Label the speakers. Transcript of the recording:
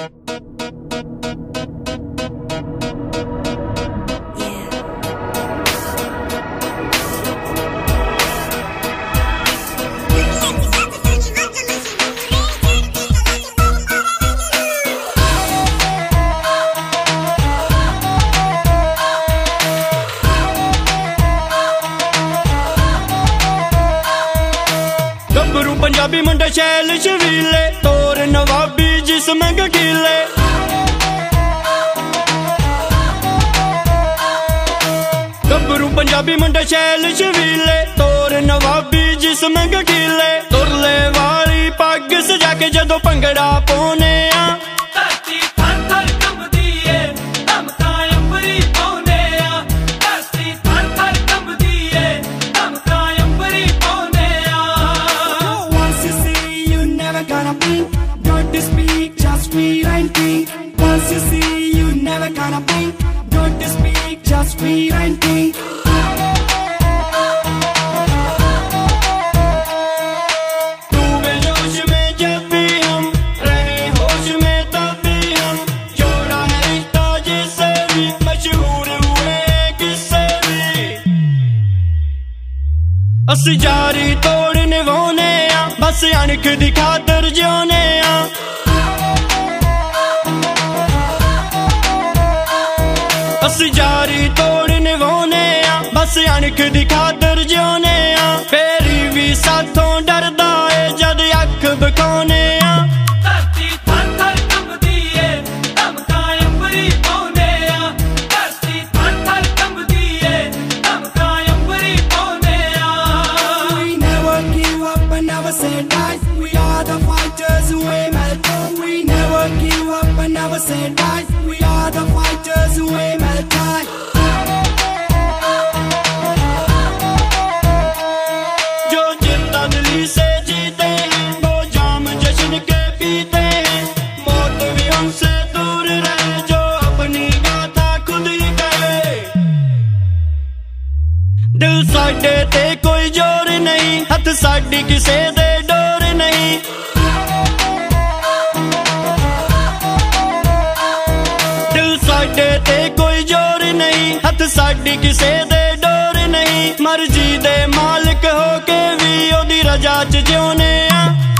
Speaker 1: पंजाबी मुंडा शैल शवीले तोर नवाबी जिसम गीले गब्बरू पंजाबी मुंडा शैल शवीले तोर नवाबी जिसम गीले तुरले वाली पग सजा के जदों भंगड़ा पाउने आ
Speaker 2: Don't speak, just read and think. Once you see, you never gonna blink. Don't speak, just read and think.
Speaker 1: तू बेहोश में जब भी हम रहे होश में तब भी हम जोड़ा है रिश्ता जिससे भी मशहूर हुए किससे भी असी जारी तोड़ने वाने आ बस अणख दी खातर जियोने आ असी जारी तोड़ने वाने आ बस अणख दी खातर जियोने आ फेरी भी साथों डरदा है जद अख बकाने आ
Speaker 2: We are the fighters who aim at home. We never give up and never say die. We are the fighters who aim at high.
Speaker 1: जो जिंदा दिली से जीते हैं वो जाम जश्न के पीते हैं मौत भी हमसे दूर रहे जो अपनी गाथा खुद ही कहे दिल साडे ते कोई जोर नहीं हथ साडी किसे दे डोर नहीं दिल साडे ते कोई जोर नहीं हथ साडी किसे दे डोर नहीं मर्जी दे मालिक हो के भी ओदी रजा च जियोने आ